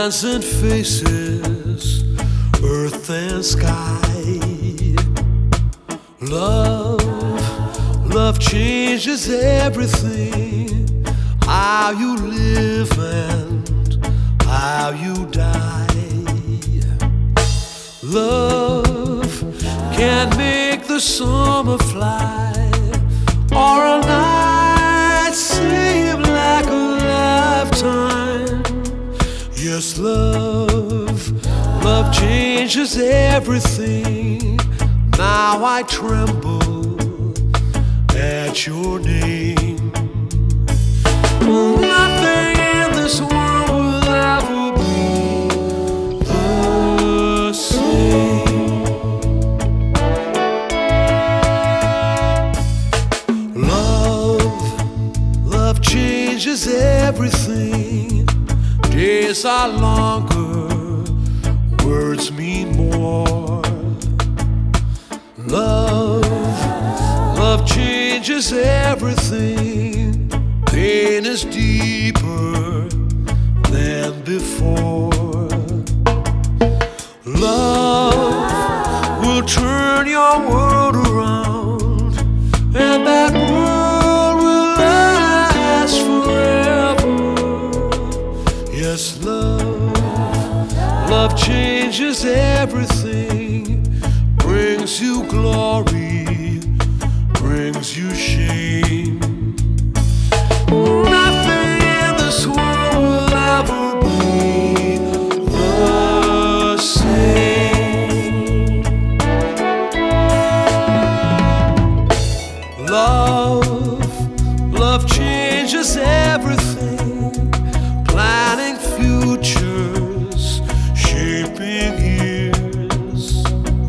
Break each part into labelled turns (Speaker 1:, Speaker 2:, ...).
Speaker 1: hands and faces, earth and sky. Love changes everything. How you live and how you die. Love can make the summer fly, or a night seem like a lifetime. Yes, love changes everything. Now I tremble at your name. Nothing in this world will ever be the same. Love changes everything. Days are longer, words mean more. Love changes everything. Pain is deeper than before. Love will turn your world around, and that world will last forever. Yes, love changes everything. Brings you glory, brings you shame. Nothing in this world will ever be the same. Love changes everything. Planning futures, shaping years.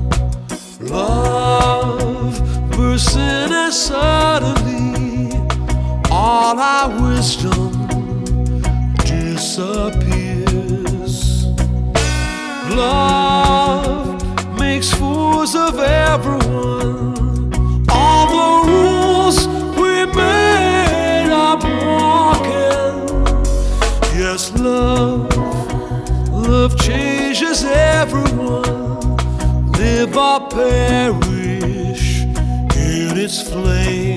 Speaker 1: Love bursts in and suddenly all our wisdom disappears. Love makes fools of everyone. All the rules we made are broken. Yes, love changes everyone. Live or perish in its flame.